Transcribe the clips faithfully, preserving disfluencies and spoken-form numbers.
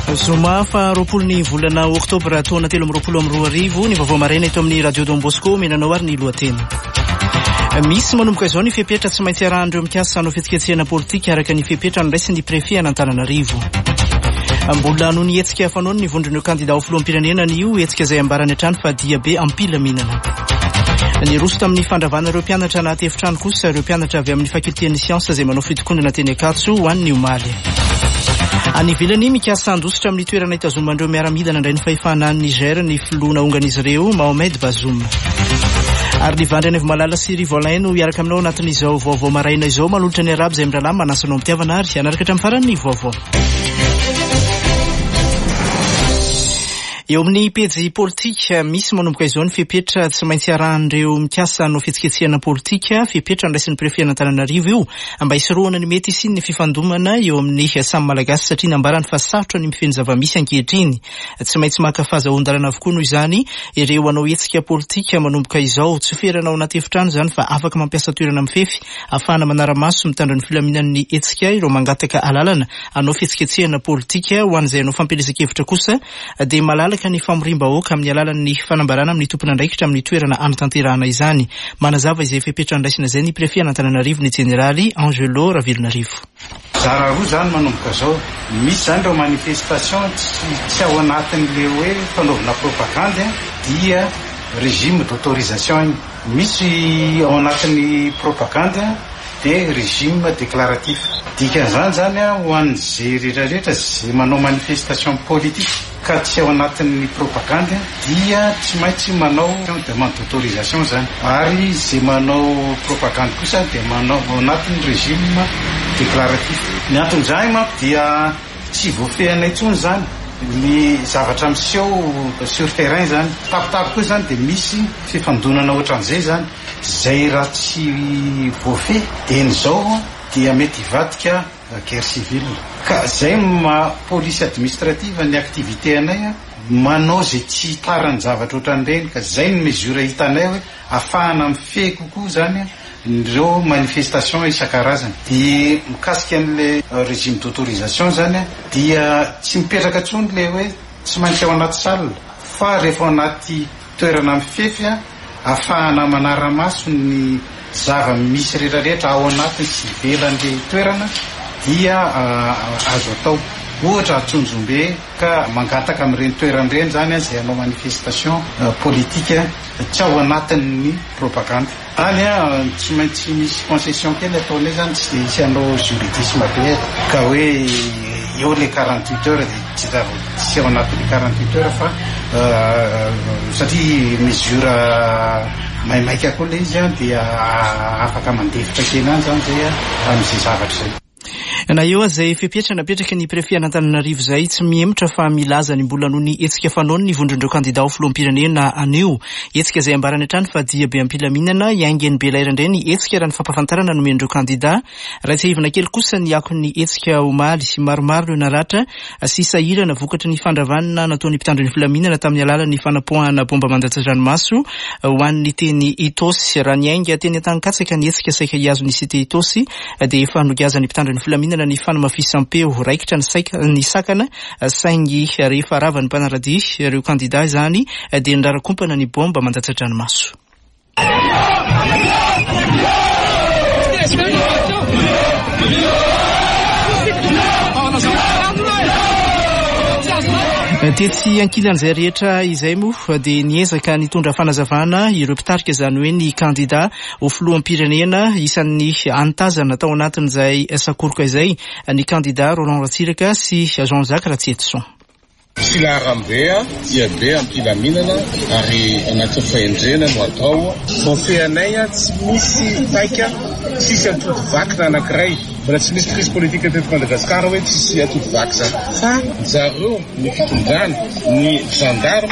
Zoma fa roapolo ny volana oktobra taona telo amby roapolo amby roa arivo ny vaovao maraina eto amin'ny radio Don Bosco menanao ary ny lohateny. Misy manomboka izao ny fipetra tsy maintsy arahandreo mikasa hanao fihetsiketsehana politika araka ny fipetra niraisy ny prefet an'Antananarivo. Mbola noho ny hetsika fanaony ny vondron'io kandida ho filoham-pirenena io hetsika izay ambarany hatrany fa dia be ampilaminana. Ny roso tamin'ny fandravana ireo mpianatra anaty efitrano kosa ireo mpianatra avy amin'ny fakulté ny siansa izay manao fitokondrina teny Ankatso ho an'ny omaly. Any ivelany mikasa andositra amin'ny toerana itazomandreo miaramidana indray ny fahefana any Niger ny filoana ongan'izy ireo Mohamed Bazoum. Ary ny vandry any Malala sy Rivolain no iaraka aminao anatin'izao vaovao maraina izao manolotra ny arabo izay mirahalahy manasanao mitiavana ary anaraka hatramin'ny farany vaovao. Eo amin'ny pejy politika misy manomboka izao ny fipetra tsy maintsy arahan'ireo mikasa hanao fihetsiketsehana politika fipetra niraisin'ny prefet an'Antananarivo io mba hisorohana ny mety sy ny fifandomana eo amin'ny samy malagasy satria nambarany fa sarotra ny mifeny zava-misy ankehitriny tsy maintsy maka fahazahoan-dalana avokoa noho izany ireo hanao hetsika politika manomboka izao tsy feranao anaty efitrano izany fa afaka mampiasa toerana mifefy ahafahana manara-maso mitandro ny filaminan'ny hetsika ireo mangataka alalana hanao fihetsiketsehana politika ho an'izay hanao fampelezan-kevitra kosa dia malala ka ny famorim-bahoaka amin'ny alalan'ny fanambarana amin'ny tompona andraikitra amin'ny toerana anatanterahana izany manazava izay fipetra niraisina izay ny prefet an'Antananarivo ny generaly Angelo Ravilonarivo. Zara roa zany manomboka zao misy zany ireo manifestation tsy ao anatin'le hoe fanaovana propagande dia régime d'autorisation misy ao anatin'ny propagande de régime déclaratif dikan'izany zany ho an'izay rehetrarehetra zay manao manifestation politique ka tsy ao anatin'ny propagande dia tsy maintsy manao demande d'autorisation zany ary zay manao propagande kosa dia manao ao anatin'ny régime déclaratif. Ny anton'izany manko dia tsy voafehana intsony zany ny zavatra miseho sur terrain zany tapitapy koa zany dia misy fifandonana ohatran'izay zany zay raha tsy voafehy dia n'izao dia mety hivadika guerre civile ka zay ma police administrative ny activité anay manao zay tsy tarany zavatra ohatran'ireny ka zay ny mesure hitanay hoe ahafahana mifehy kokoa zany ireo manifestation isan-karazany. Dia mikasika an'le régime d'autorisation zany dia tsy mipetraka intsony le hoe tsy maintsy ao anaty salle fa rehefa ao anaty toerana mifefy ahafahana manara-maso ny zava misy rehetrarehetra ao anatiny sy ivelan'le toerana dia azo atao ohatra atsonjombe ka mangataka amin'ireny toeran'ireny zany izay hanao manifestation politique tsy ao anatin'ny propagande. Any tsy maintsy misy concession kely ataonay zany tsy dia hisy hanao juridisme be ka hoe eo le quarante-huit heures dia tsy ao anatin'ny quarante-huit heures fa satria mesure maimaika koa le izy dia afaka mandefitra kely any zany zay amin'izay zavatra zay. Na eo izay fipetra napetraka ny prefet an'Antananarivo izay tsy miemotra fa milaza ny mbola noho ny hetsika fanaony ny vondron'ireo kandida ho filoham-pirenena anio hetsika izay ambarany hatrany fa dia be ampilaminana iaingeny be laira indray ny hetsika raha ny fampahafantarana nomen'ireo kandida raha tsy hivana kely kosa ny akon'ny hetsika omaly sy maromaro no naratra sy sahirana vokatry ny fandravanana nataon'ny mpitandro ny filaminana tamin'ny alalan'ny fanapoahana bomba mandatsa-dranomaso ho an'ny teny Itosy raha ny ainga teny an-tanikatsaka ny hetsika saika hiazo ny cité Itosy dia efa nogazan'ny mpitandro ny filaminana ny fanamafisam-peo raikitra ny saika ny sakana saingy rehefa arava ny mpanarady ireo kandida izany dia nirarakompana ny bomba mandatsa-dranomaso. Tetsy ankilan'izay rehetra izay moa dia niezaka nitondra fanazavana ireo mpitarika izany hoe ny kandida ho filoham-pirenena isan'ny antazana tao anatin'izay sakoroka izay ny kandida Roland Ratsiraka sy Jean-Jacques Ratsetson. Filaharam-be dia be ampilaminana ary anaty fahendrena no atao voafehanay tsy misy taika tsisy atody vaky na anankiray mbola tsy misy crise politique teto Madagasikara hoe tsisy atody vaky zany fa zareo ny fitondrana ny gendarme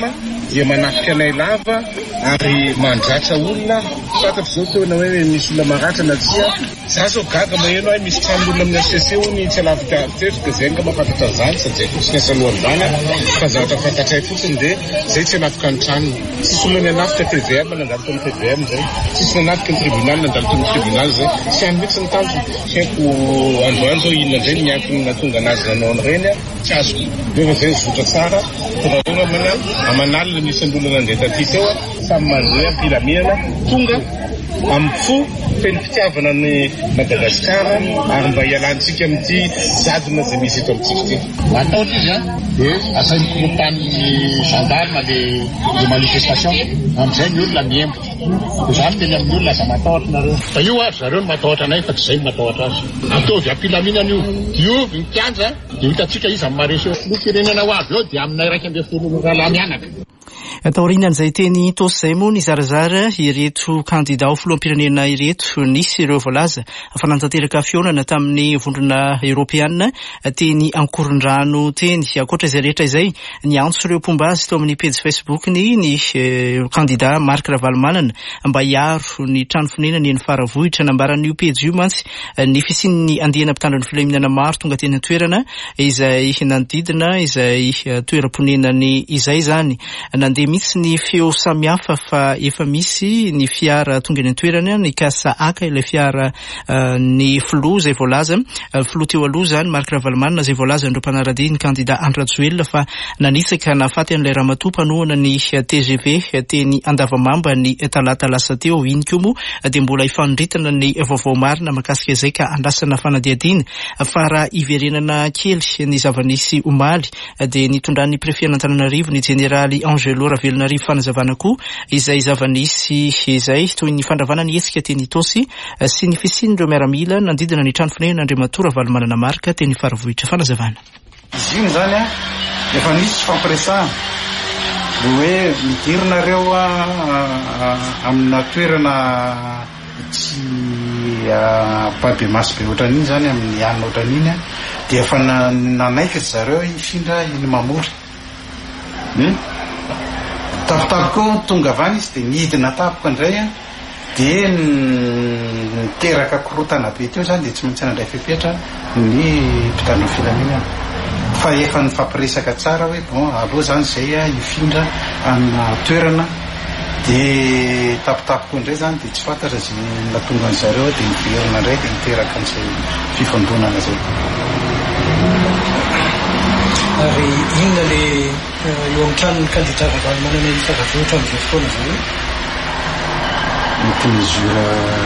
dia manafika anay lava ary mandratra olona fantatro zao tena hoe misy olona maratra na tsia za zao gaga maheno hoe misy tranon'olona amin'ny asese ony tsy alavika tetrika zay nga mahafantatra zany satria tsy niasa alohan'ny zany fa zavatra fantatray fotsiny dia zay tsy anafika ny tranony tsisy olona nanafika T V M nandalo tony T V M zay tsisy nanafika ny tribunal nandalo tony tribunal zay tsy any mihitsy ny tanjony tsy haiko androany zao inona zay miankiny natonga anazy nanao ny reny tsy azoko rehefa zay zotra tsara tonga mana amanalina misy andolona nandeha taty teo samy mandeha ampilamihana tonga amin'ny fo fenim-pitiavana ny Madagasikara ary mba hialantsika amin'ity jadona zay misy eto amintsika ty. Ataotra izy a dia asainy kolontany gendarme le le manifestation amin'izay ny olona miembotra izany teny amin'ny olona za matahotra nareo fa io ary zareo no matahotra anay fa tsy zay matahotra azy atovy ampilaminana io diovy ny mpianja dia hitatsika izy amin'ny maresy eo no firenena ho avy eo dia aminay raika amby folo rahalahy mianaka. Taorian'izay teny tosy zay moa ny zarazara ireto kandida filoham-pirenena ireto nisy ireo voalaza fanantanteraka fionana tamin'ny vondrona Europeana teny Ankorondrano teny akoatra izay rehetra izay ny antso ireo pombazy teo amin'ny page Facebook ny ny kandida Marc Ravalomanana mba hiaro ny trano fonenany ny faravohitra nambaran'io page io mantsy ny fisian'ny andiana mpitandro ny filaminana maro tonga teny toerana izay nanodidina izay toeram-ponenany izay zany nandeha misy ny feo samihafa fa efa misy ny fiara tonga eny toerana ny kasa aka ilay fiara ny flo zay voalaza flo teo aloha zany Marc Ravalomanana zay voalaza andreo mpanarady ny kandida Andra Joel fa nanisaka nafaty an'ilay ramatoa mpanohana ny T G V teny Andavamamba ny talata lasa teo iny koa moa dia mbola ifanondritana ny vaovao marina makasika izay ka andrasana fanadiadina fa raha iverenana kely ny zavanisy omaly dia nitondran'ny prefet Antananarivo ny generaly Angelo Ravelonarivo fanazavana koa izay zavanisy izay toy ny fandravana ny hetsika teny tosy sy ny fisin'ireo miaramila nandidina ny trano fonenana Andriamato Ravalomanana Marc teny faravohitra fanazavana. Izy iny zany a efa nisy fampiresahana hoe midirunareo amina toerana tsy babe masy be ohatran'iny zany amin'ny anina ohatran'iny dia efa nanaiky zareo ifindra iny mamory tapitapoko tonga avany izy dia nidina tapoka indray a dia niteraka korotana be teo zany dia tsy maintsy nandray fepetra ny mpitandro filaminana fa efa nifampiresaka tsara hoe bon aloha zany zay a ifindra amina toerana dia tapitapoko indray zany dia tsy fantatra zay natonga an'zareo dia niverina indray dia niteraka an'izay fifandonana zay. Ary inona le eo amin'ny tranon'ny kandida Ravalomanana ny faravohitra amin'izay fotoana zany? Mety mesure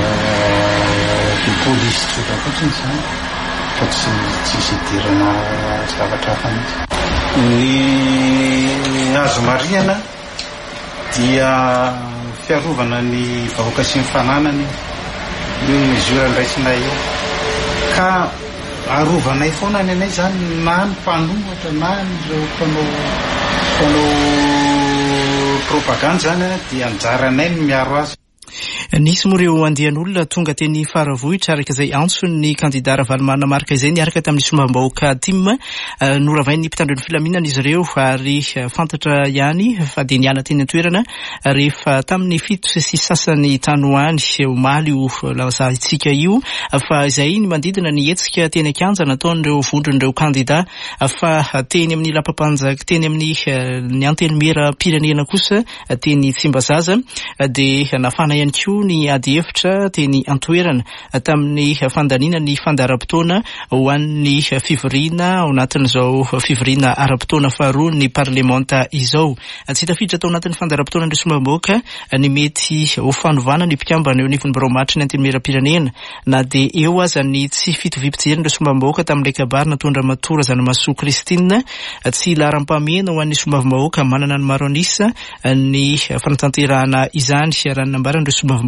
de police tsotra fotsiny zany fa tsy tsisy idirana zavatra hafa mihitsy. Ny azo marihana dia fiarovana ny vahoaka sy ny fananany io mesure ndraisinay io ka arovanay foana ny anay zany na ny mpanohatra na nireo mpanao mpanao propagande zany dia anjaranay ny miaro azy. Nisy moa ireo andian'olona tonga teny faravohitra araka izay antso ny kandida Ravalomanana Marc izay niaraka tamin'ny sombam-bahoaka tim noravain'ny mpitandro ny filaminana izy ireo ary fantatra ihany fa dia niala teny toerana rehefa tamin'ny fito sy sasany tanoany omaly io lazaitsika io fa izay ny mandidina ny hetsika teny an-kanja nataon'ireo vondron'ireo kandida fa teny amin'ny lapapanjaka teny amin'ny ny antenimera pirenena kosa teny Tsimbazaza dia nafana ihany koa ny ady hevitra teny antoerana tamin'ny fandanina ny fandaharam-potoana ho an'ny fivoriana ao anatin'izao fivoriana ara-potoana faharoa ny parlementa izao. Tsy tafiditra tao anatin'ny fandaharam-potoana ny sombam-bahoaka ny mety ho fanovana ny mpikambana eo anivon'ny baromatry ny antenimera-pirenena na dia eo aza ny tsy fitovim-pijeriny ireo sombam-bahoaka tamin'ilay kabary natondra matora Zanamasoa Kristina tsy laharam-pahamehana ho an'ny sombam-bahoaka manana ny maro anisa ny fanatanterahana izany raha nambaran'ireo sombam-bahoaka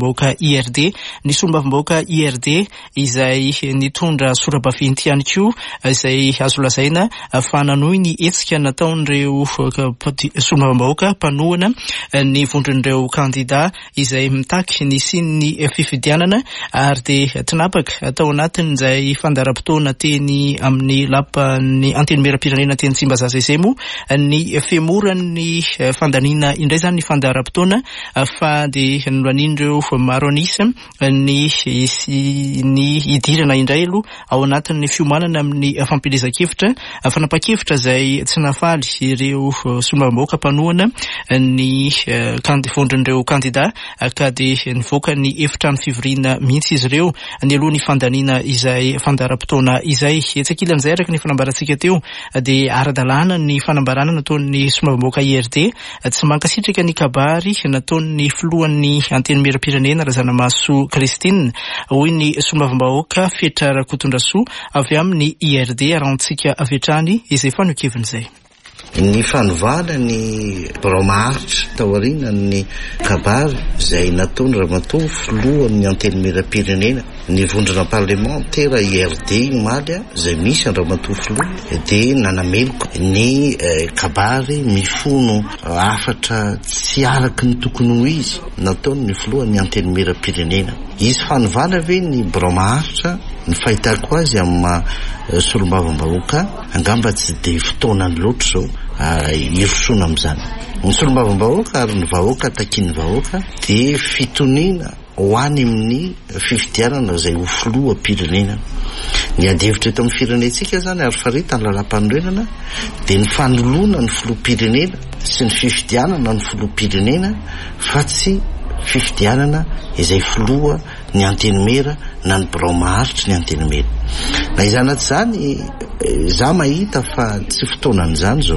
solombavambahoaka I R D. Ny solombavambahoaka I R D izay nitondra sora-baventy ihany koa izay azo lazaina fa nanohy ny hetsika nataon'ireo solombavambahoaka mpanohana ny vondron'ireo kandida izay mitaky ny sin'ny fifidianana ary de tinapaka atao anatin'izay fandaharam-potoana teny amin'ny lapan'ny anteny mera-pirenena teny Tsimbazaza izay moa ny femoran'ny fandaniana indray zany ny fandaharam-potoana fa de nolan'indreo maro anisa ny ny idirana indray aloha ao anatin'ny fiomanana amin'ny fampilezan-kevitra fanapa-kevitra izay tsy nafaly ireo solombavambahoaka mpanohana ny vondron'ireo kandida ka de nivoaka ny efitrano fivoriana mihitsy izy ireo ny alohan'ny fandaniana izay fandaharam-potoana izay etsakilan'izay araka ny fanambarantsika teo de ara-dalàna ny fanambarana nataon'ny solombavambahoaka I R D tsy mankasitraka ny kabary nataon'ny filohan'ny anteny mera-pirenena Razanamaso Kristina hoy ny solombavambahoaka Fetra Rakotondrasoa avy amin'ny I R D arantsika avy hatrany izay fanokevin'izay. Ny fanovana ny bromaharitra taoriana ny kabary izay nataony ramatoa filohan'ny anteny mera-pirenena ny vondrona parlementera I R D maly izay misy ny ramatoa filoha de nanameloko ny kabary mifono afatra tsy araky ny tokony ho izy nataony ny filohan'ny anteny mera-pirenena. Izy fanovana ve ny bromaharitra ny fahitako azy amin'ny solombavambahoaka angamba tsy de fotoanany loatra zao irosona am'izany. Ny solombavambahoaka ary ny vahoaka takiany vahoaka de fitoniana ho any amin'ny fifidianana izay ho filoha pirenena. Ny adevitra eto amin'ny firenentsika zany ary farita ny lalam-panorenana de ny fanoloana ny filoha pirenena sy ny fifidianana ny filoha pirenena fa tsy fifidianana izay filoha ny anteny mera na ny bromaharitra ny anteny mera. Na izanaty zany za mahita fa tsy fotoanan'izany zao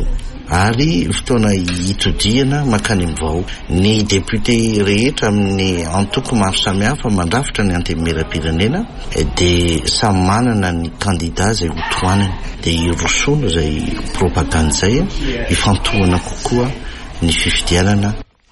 ary fotoana hitodiana makany amin'ny vahoaka. Ny député rehetra amin'ny antoko maro samihafa mandrafitra ny anteny mera-pirenena de samy manana ny kandida izay ho toanany de irosona izay propagande zay ifantohana kokoa ny fifidianana.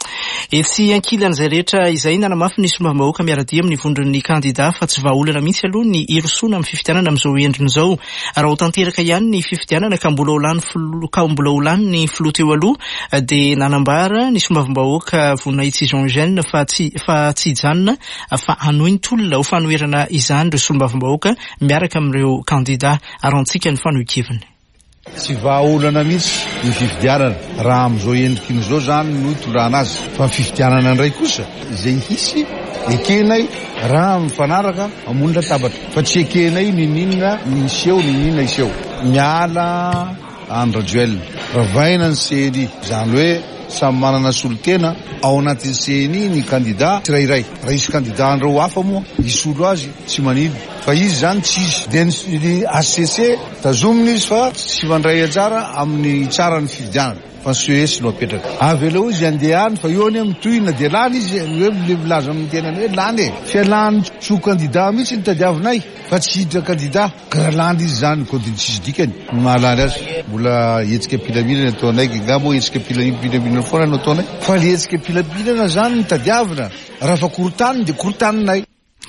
Etsy ankilan'izay rehetra izay nanamafy ny solombavambahoaka miaradia amin'ny vondron'ny kandida fa tsy vahaolana mihitsy aloha ny irosona amin'ny fifidianana amin'izao endriny izao. Raha ho tanteraka ihany ny fifidianana ka mbola ho lany ka mbola ho lany ny filoha teo aloha de nanambara ny solombavambahoaka vonaitsy Jean Jeanne fa tsy fa tsy hijanona fa hanohy ny tolona ho fanoherana izany ireo solombavambahoaka miaraka amin'ireo kandida arantsika ny fanohikeviny. Tsy vahaolana mihitsy ny fifidianana raha amin'izao endrikiny izao zany no itondràna azy fa ny fifidianana indray kosa izay hisy ekenay raha mifanaraka amony latabatra fa tsy ekenay nininona niseho nininona iseho miala andrajoelina ravaina ny seny zany hoe samy manana solotena ao anatin'ny seny ny kandida tsirairay. Raha isy kandida andrao hafa moa isolo azy tsy manino fa izy zany tsisy de ny A C C tazominy izy fa tsy mandray anjara amin'ny tsara ny fifidianana fa sy esy no apetraka avy ela izy andehany fa eo any amin'ny tohina de lany izy hoe le milaza amin'ny tenany hoe lany e fialany tso kandida mihitsy ny tadiavinay fa tsy hiditra kandida ka lany izy zany kodiny tsisy dikany ny mahalany azy. Mbola hetsika pilaminana ataonay ngamo hetsika pilaminana foana no ataonay fa le hetsika pilaminana zany ny tadiavina raha fa korotaniny de korotaninay.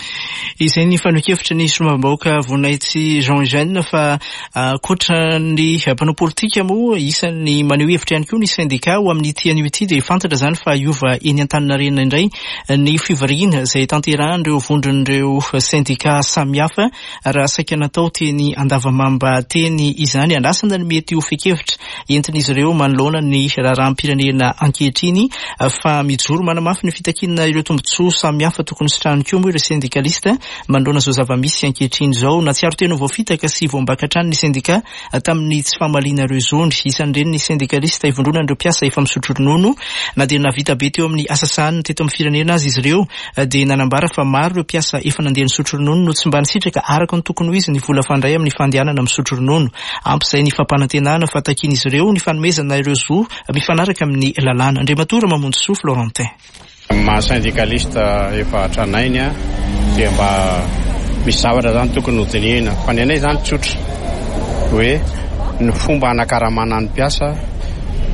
Izay ny fanohikevitra ny solombavambahoaka vonaitsy Jean Jeanne fa koatra ny mpanao politika moa isan'ny maneho hevitra ihany koa ny syndicat ho amin'ny ity anio ity de fantatra zany fa iova eny Antaninarenina indray ny fivoriana izay tanterahan'ireo vondron'ireo syndicat samihafa raha saika natao teny Andavamamba teny izany andrasana ny mety ho fekevitra entin'izy ireo manoloana ny raharaham-pirenena ankehitriny fa mijoro manamafy ny fitakinana ireo tombotsoa samihafa tokony sitrahany koa moa ireo syndikalista mandrona zao zava-misy ankehitriny zao na tsy aro tena voafitaka sy voambakatrany ny syndicat tamin'ny tsy famalina ireo zondry isan'ireny ny syndikalista ivondrona ireo mpiasa efa misotro ronono na de navita be teo amin'ny asasaniny teto amin'ny firenena azy izy ireo de nanambara fa maro ireo mpiasa efa nandeha nisotro ronono no tsy mba nisitraka araka ny tokony ho izy ny vola fandray amin'ny fandehanana misotro ronono ampy izay ny fampanantenana fa takin'izy ireo ny fanomezana ireo zo mifanaraka amin'ny lalàna. Andriamatora Mamonjy Soa, Florentin. Ma syndikalista efa hatranainy a dia mba misy zavatra zany tokony ho tenena fa ny anay zany tsotra hoe ny fomba hanakaramana ny mpiasa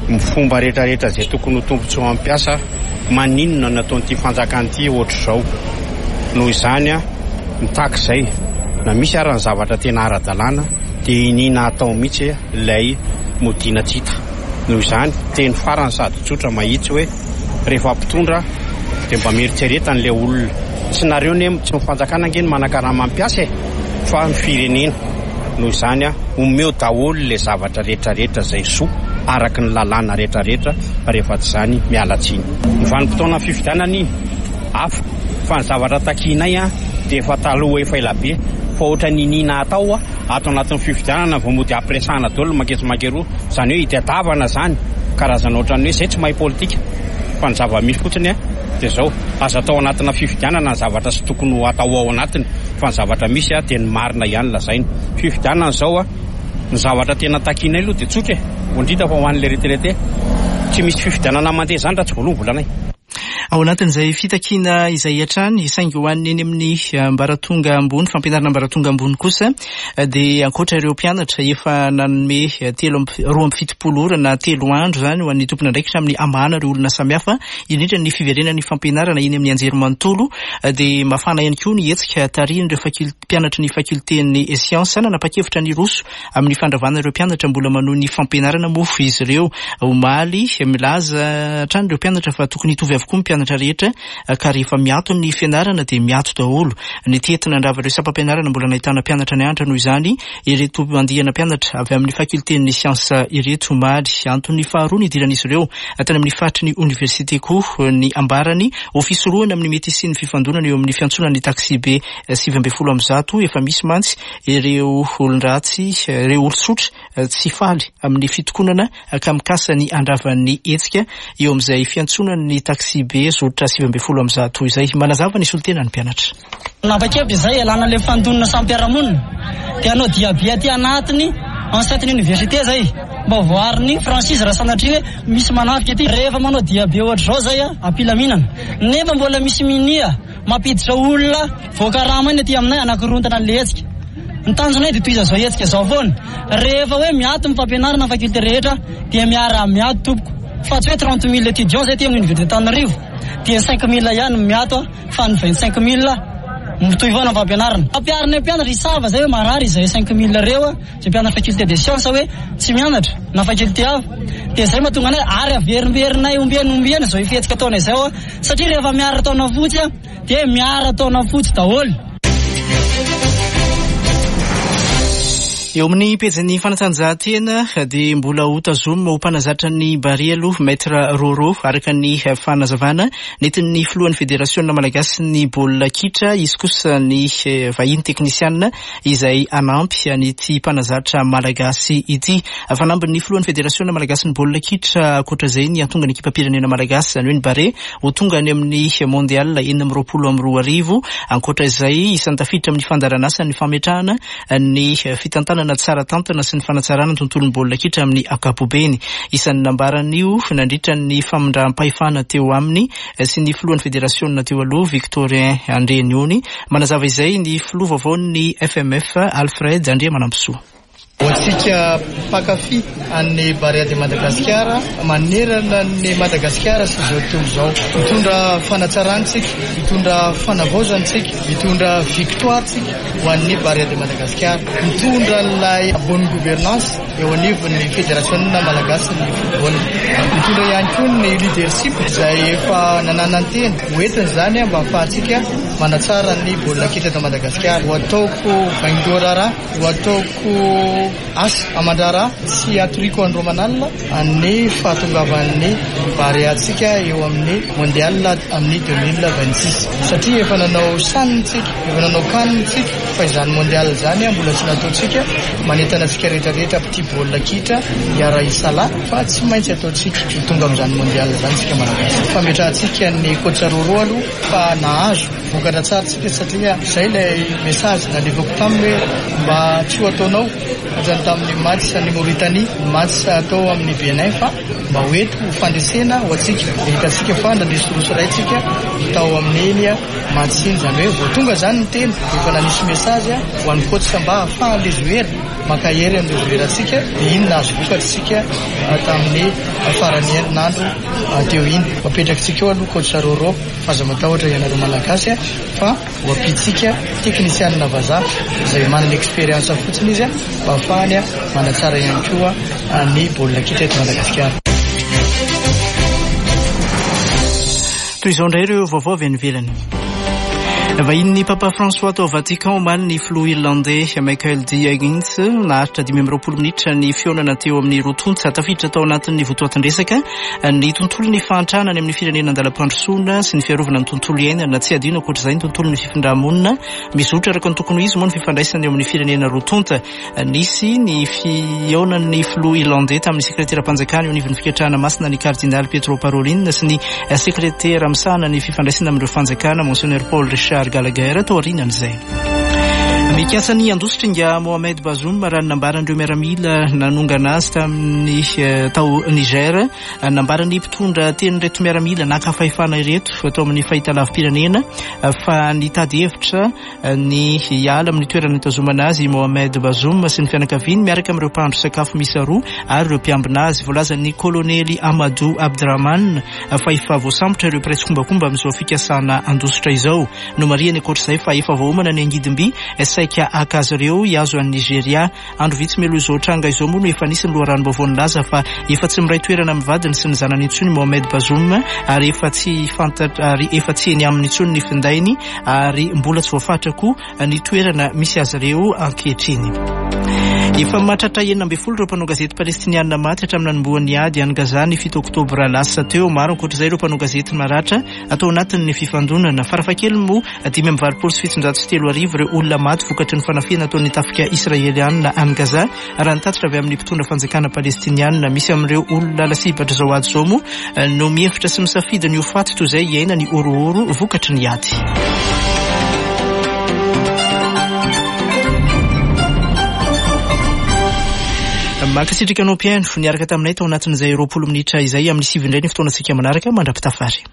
ny fomba rehetrarehetra izay tokony ho tombontsoa mampiasa maninona nataon'ity fanjakana ity ohatra izao. Noho izany a mitakizay na misy ary ny zavatra tena ara-dalàna dia inina atao mihitsy ilay modiana tsita. Noho izany teny farany sady tsotra mahitsy hoe rehefa mpitondra dia mba mieritsereta n'ilay olona. Tsy nareo ne tsy mifanjakana angeny manakaraha mampiasa fa ny firenena. Noho izany a omeo daholo ilay zavatra rehetrarehetra izay soa araky ny lalàna rehetrarehetra rehefa tsy izany mialatsiny. Ny vanim-potoana fifidianana iny hafa fa ny zavatra takinay a dia efa taloha efa elabe fa ohatra ny inina atao a ato anatin'ny fifidianana vao mody ampiresahana daholo maketsy makeroa izany hoe hitadiavana izany karazana ohatran'ny hoe izay tsy mahay politika fa ny zava-misy fotsiny a dia izao azo atao anatina fifidianana ny zavatra sy tokony ho atao ao anatiny fa ny zavatra misy a dia ny marina ihany lazainy. Fifidianana izao a ny zavatra tena takinay aloha dia tsotra e ondrita fa ho an'ilay retrareté tsy misy fifidianana mandeha izany raha tsy voaloha volanay. Ao anatin'izay fitakiana izay hatrany saingy ho an'ny eny amin'ny ambaratonga ambony fampianarana ambaratonga ambony kosa dia ankoatra ireo mpianatra efa nanome telo roa amby fitopolo ora na telo andro izany ho an'ny tompon'andraikitra amin'ny amahana ireo olona samihafa indrindra ny fiverenan'ny fampianarana eny amin'ny anjerimanontolo dia mafana ihany koa ny hetsika tarihin'ireo mpianatra ny fakulten'ny siansa nanapa-kevitra ny roso amin'ny fandravana ireo mpianatra mbola manohy ny fampianarana mofo izy ireo omaly milaza hatrany ireo mpianatra fa tokony hitovy avokoa ny mpianatra rehetra ka rehefa miato ny fianarana dia miato daholo. Ny tetina andrava ireo sapam-pianarana mbola nahitana mpianatra ny antra noho izany ireto andihana mpianatra avy amin'ny fakulten'ny siansa ireto omaly antony faharoa ny idiran'izy ireo tany amin'ny faritry ny université koa ny ambarany ofisy roana amin'ny medecine fifandonana eo amin'ny fiantsonan'ny taxi be sivy ambin'ny folo amby zato efa misy mantsy ireo olon-dratsy ireo olo-tsotra tsy faly amin'ny fitokonana ka mikasa ny andravan'ny hetsika eo amin'izay fiantsonan'ny taxi be zotra sivy ambin'ny folo amby zato izay manazava ny solotena ny mpianatra. Napakevitra izay alana le fandonana sampiaramonina dia anao diabia aty anatiny enceinte-ny université zay mba voariny Francis Rasanatry hoe misy manafika aty rehefa manao diabia ohatra zao zay a ampilaminana nefa mbola misy minia mampiditra olona voakaramany aty aminay anakirontana le hetsika. Ny tanjonay dia toy izao hetsika zao foana rehefa hoe miato ny fampianarana fakulté rehetra dia miara miato tompoko fa tsy hoe trente mille étudiants zay ty amin'ny université Tananarivo dia cinq mille ihany miato fa ny vingt-cinq mille mitohy foana fampianarana. Ampiarina mpianatra hisava zay hoe marary izay cinq mille reo zay mpianatra faculté des sciences hoe tsy mianatra na faculté hafa dia izay mahatonga anay ary averimberinay ombianombiana izao ifihetsika taona izao satria rehefa miara taona fotsy dia miara taona fotsy daholo. Eo amin'ny pejin'ny fanatanjahantena dia mbola hotazoma ho mpanazatra ny Barielo Maître Roro araka ny fanazavana nentin'ny filohan'ny federasiona malagasy ny baolina kitra izy kosa ny vahiny teknisianina izay anampy an'ity mpanazatra malagasy ity. Fanambin'ny filohan'ny federasiona malagasy ny baolina kitra ankoatra izay ny atonga ny ekipa-pirenena malagasy izany hoe ny Bare ho tonga any amin'ny mondial enina amby roapolo amby roa arivo. Ankoatra izay isan'ny tafiditra amin'ny fandaranasa ny fametrahana ny fitantana na tsara tantana sy ny fanatsarana ny tontolon'ny baolina kitra amin'ny ankapobeny. Isan'ny nambaran'io nandritra ny famindram-pahefana teo aminy sy ny filohan'ny federasiona teo aloha Victorien Andrenioni. Manazava izay ny filoha vaovaon'ny F M F Alfred Andrea Manampisoa. Hoantsika mpakafy an'ny Barea de Madagasikara manerana ny Madagasikara sy zao tontolo zao mitondra fanatsarantsika, mitondra fanavaozantsika, mitondra victoiretsika ho an'ny Barea de Madagasikara, mitondra ilay bonne gouvernance eo anivon'ny federasiona malagasy ny football, mitondra ihany koa ny leadership izay efa nananantena hoentiny izany mba ahafahantsika manatsara ny baolina kitra eto Madagasikara. Ho ataoko vaingorara, ho ataoko asa amandrara sy atoriko andromanalina amin'ny fahatongavan'ny Bareatsika eo amin'ny mondial amin'ny deux mille vingt-six satria efa nanao sanitsika, efa nanao kanitsika fa izany mondial izany mbola tsy nataotsika manentana antsika rehetrarehetra petit baolina kitra hiara isala fa tsy maintsy ataotsika tonga amin'izany mondial izany tsika malagasy. Fametrahantsika ny coach Roro aloha fa nahazo voka vokatra tsara tsika satria izay ilay message nalevako taminy hoe mba tsy ho ataonao azany tamin'ny match ny Mauritanie match atao amin'ny Benin fa mba hoeto fandresena ho atsika hitantsika fa nandresoroso ray tsika tao amin'iny match iny zany hoe vao tonga zany ny teny efa nanisy message ho an'ny coach mba ahafahan'le joueur makahery amin'le joueur atsika dia iny nahazo vokatra tsika tamin'ny farany herinandro teo iny mapetrakintsika eo aloha coach Roro faza matahotra ianareo malagasy fa ho ampitsika teknisianina vazaha izay manana expérience fotsiny izy mba ahafahany manatsara ihany koa ny baolina kitra eto Madagasikara. Toy izao indray ireo vaovao avy any ivelany. Vahin'ny Papa François tao Vatican omaly ny filoha irlandais Michael D. Higgins naharitra dimy amby roapolo minitra ny fionana teo amin'ny rotontsy tafiditra tao anatin'ny votoatin-dresaka ny tontolon'ny fahantrana ny amin'ny firenena andalam-pandrosoana sy ny fiarovana ny tontolo iainana tsy adino ankoatr'izay ny tontolon'ny fifindramonina mizotra araka ny tokony izy moa ny fifandraisana eo amin'ny firenena rotonta. Nisy ny fionan'ny filoha irlandais tamin'ny sekretera-panjakana eo anivon'ny fikatrahana masina ny cardinal Pietro Parolin sy ny sekretera misahana ny fifandraisana amin'ireo fanjakana Monseigneur Paul Richard Gallagher tao aorianan'izay. Mikasa ny andostringa Mohamed Bazoum raha nambarandreo miaramila nanongana azy tamin'ny tao Niger nambarany mpitondra teny reto miaramila nakafahefana ireto tao amin'ny fahitalavim-pirenena fa nitady hevitra ny hiala amin'ny toerana nitazomana azy Mohamed Bazoum sy ny fianakaviany miaraka amin'ireo mpandro sakafo miisa roa ary ireo mpiambina azy voalaza ny kolonely Amadou Abdraman fa efa voasambotra ireo presy kombakomba amin'izao fikasana andositra izao no mariany ankoatr'izay fa efa voaomana ny angidimby saika akazy ireo iazo an'i Nigeria andro vitsy melo izao tranga izao moa no efa nisy ny loharanom-baovao nilaza fa efa tsy miray toerana amin'ny vadiny sy ny zanany intsony Mohamed Bazoum ary efa tsy fantatra ary efa tsy eny amin'ny intsony ny findainy ary mbola tsy voafatra koa ny toerana misy azy ireo ankehitriny. Efa mahatratra enina ambin'ny folo ireo mpanao gazety palestiniana maty hatramin'ny nanomboan'ny ady any Gaza ny fito oktobra lasa teo. Maro ankoatr'izay ireo mpanao gazety maratra atao anatin'ny fifandonana. Farafahakeliny moa dimy amby valopolo sy fitonjato sy telo arivo ireo olona maty vokatry ny fanafiana ataon'ny tafika israeliana any Gaza raha nitatitra avy amin'ny mpitondra fanjakana palestiniana. Misy amin'ireo olona lasibatra zao ady zao moa no mihevitra sy misafidy ny ho faty toy izay iaina ny orooro vokatry ny ady. Makasitrika anao mpiaino niaraka taminay tao anatin'izay roapolo minitra izay amin'ny sivy indray ny fotoana antsika manaraka mandrapitafary.